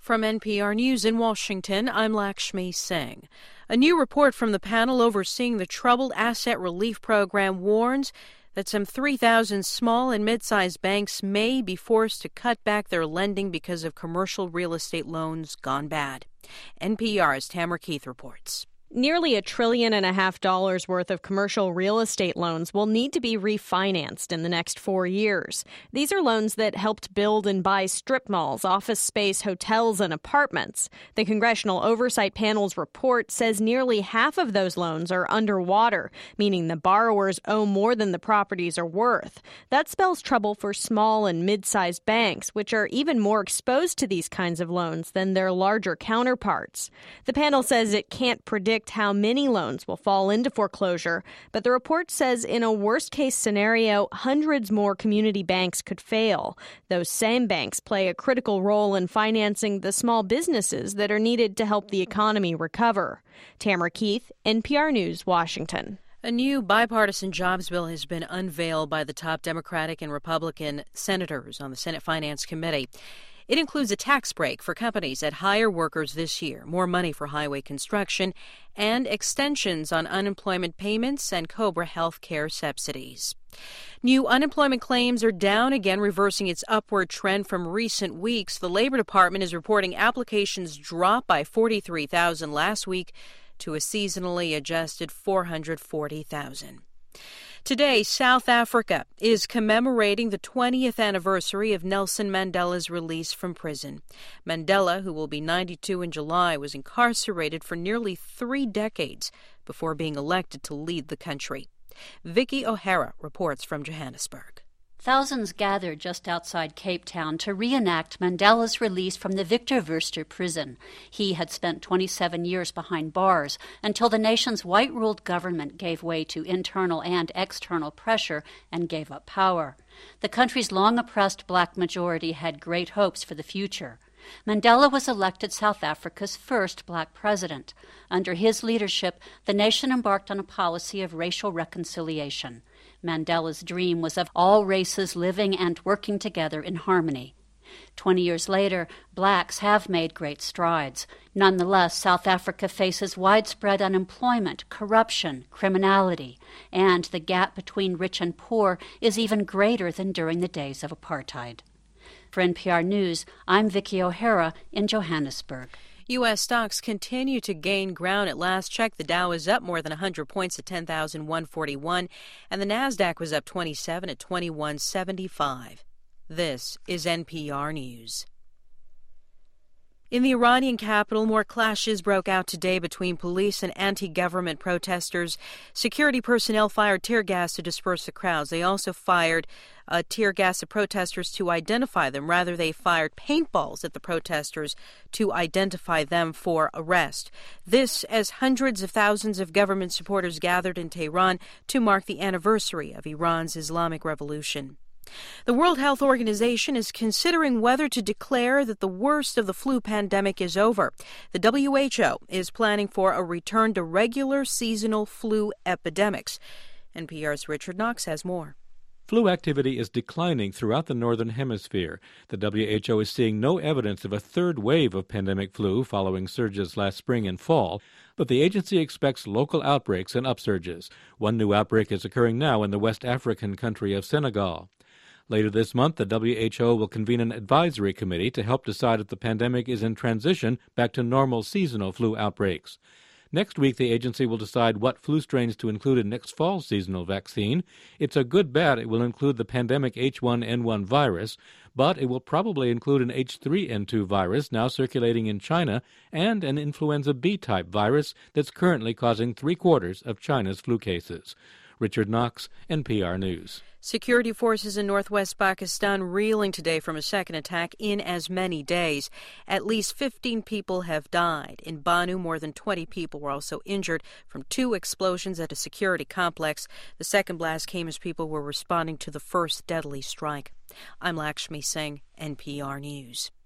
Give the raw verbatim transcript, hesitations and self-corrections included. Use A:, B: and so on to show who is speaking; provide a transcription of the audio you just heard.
A: From N P R News in Washington, I'm Lakshmi Singh. A new report from the panel overseeing the Troubled Asset Relief Program warns that some three thousand small and mid-sized banks may be forced to cut back their lending because of commercial real estate loans gone bad. N P R's Tamara Keith reports.
B: Nearly a trillion and a half dollars worth of commercial real estate loans will need to be refinanced in the next four years. These are loans that helped build and buy strip malls, office space, hotels, and apartments. The Congressional Oversight Panel's report says nearly half of those loans are underwater, meaning the borrowers owe more than the properties are worth. That spells trouble for small and mid-sized banks, which are even more exposed to these kinds of loans than their larger counterparts. The panel says it can't predict how many loans will fall into foreclosure, but the report says in a worst-case scenario, hundreds more community banks could fail. Those same banks play a critical role in financing the small businesses that are needed to help the economy recover. Tamara Keith, N P R News, Washington.
A: A new bipartisan jobs bill has been unveiled by the top Democratic and Republican senators on the Senate Finance Committee. It includes a tax break for companies that hire workers this year, more money for highway construction, and extensions on unemployment payments and COBRA health care subsidies. New unemployment claims are down again, reversing its upward trend from recent weeks. The Labor Department is reporting applications dropped by forty-three thousand last week to a seasonally adjusted four hundred forty thousand. Today, South Africa is commemorating the twentieth anniversary of Nelson Mandela's release from prison. Mandela, who will be ninety-two in July, was incarcerated for nearly three decades before being elected to lead the country. Vicky O'Hara reports from Johannesburg.
C: Thousands gathered just outside Cape Town to reenact Mandela's release from the Victor Verster prison. He had spent twenty-seven years behind bars until the nation's white-ruled government gave way to internal and external pressure and gave up power. The country's long-oppressed black majority had great hopes for the future. Mandela was elected South Africa's first black president. Under his leadership, the nation embarked on a policy of racial reconciliation. Mandela's dream was of all races living and working together in harmony. Twenty years later, blacks have made great strides. Nonetheless, South Africa faces widespread unemployment, corruption, criminality, and the gap between rich and poor is even greater than during the days of apartheid. For N P R News, I'm Vicky O'Hara in Johannesburg.
A: U S stocks continue to gain ground. At last check, the Dow is up more than one hundred points at ten thousand one hundred forty-one, and the Nasdaq was up twenty-seven at twenty-one seventy-five. This is N P R News. In the Iranian capital, more clashes broke out today between police and anti-government protesters. Security personnel fired tear gas to disperse the crowds. They also fired uh, tear gas at protesters to identify them. Rather, they fired paintballs at the protesters to identify them for arrest. This as hundreds of thousands of government supporters gathered in Tehran to mark the anniversary of Iran's Islamic Revolution. The World Health Organization is considering whether to declare that the worst of the flu pandemic is over. The W H O is planning for a return to regular seasonal flu epidemics. N P R's Richard Knox has more.
D: Flu activity is declining throughout the Northern Hemisphere. The W H O is seeing no evidence of a third wave of pandemic flu following surges last spring and fall, but the agency expects local outbreaks and upsurges. One new outbreak is occurring now in the West African country of Senegal. Later this month, the W H O will convene an advisory committee to help decide if the pandemic is in transition back to normal seasonal flu outbreaks. Next week, the agency will decide what flu strains to include in next fall's seasonal vaccine. It's a good bet it will include the pandemic H one N one virus, but it will probably include an H three N two virus now circulating in China and an influenza B-type virus that's currently causing three-quarters of China's flu cases. Richard Knox, N P R News.
A: Security forces in northwest Pakistan reeling today from a second attack in as many days. At least fifteen people have died. In Banu, more than twenty people were also injured from two explosions at a security complex. The second blast came as people were responding to the first deadly strike. I'm Lakshmi Singh, N P R News.